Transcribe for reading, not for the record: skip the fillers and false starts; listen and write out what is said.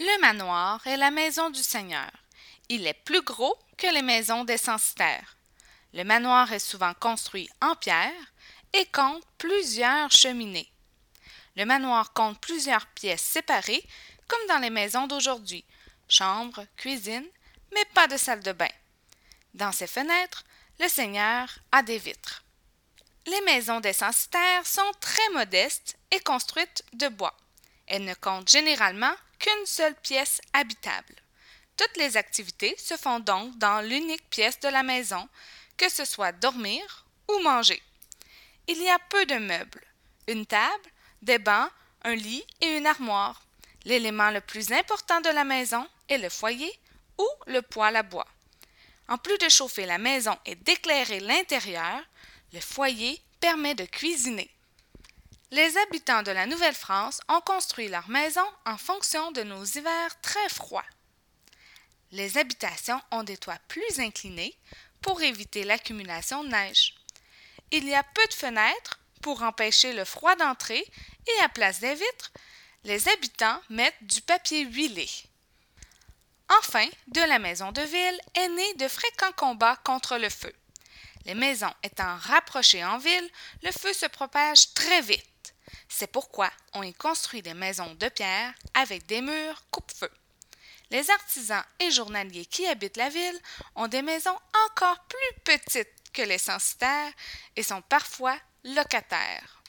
Le manoir est la maison du seigneur. Il est plus gros que les maisons des censitaires. Le manoir est souvent construit en pierre et compte plusieurs cheminées. Le manoir compte plusieurs pièces séparées, comme dans les maisons d'aujourd'hui, chambre, cuisine, mais pas de salle de bain. Dans ses fenêtres, le seigneur a des vitres. Les maisons des censitaires sont très modestes et construites de bois. Elles ne comptent généralement qu'une seule pièce habitable. Toutes les activités se font donc dans l'unique pièce de la maison, que ce soit dormir ou manger. Il y a peu de meubles, une table, des bancs, un lit et une armoire. L'élément le plus important de la maison est le foyer ou le poêle à bois. En plus de chauffer la maison et d'éclairer l'intérieur, le foyer permet de cuisiner. Les habitants de la Nouvelle-France ont construit leur maison en fonction de nos hivers très froids. Les habitations ont des toits plus inclinés pour éviter l'accumulation de neige. Il y a peu de fenêtres pour empêcher le froid d'entrer et à place des vitres, les habitants mettent du papier huilé. Enfin, de la maison de ville est né de fréquents combats contre le feu. Les maisons étant rapprochées en ville, le feu se propage très vite. C'est pourquoi on y construit des maisons de pierre avec des murs coupe-feu. Les artisans et journaliers qui habitent la ville ont des maisons encore plus petites que les censitaires et sont parfois locataires.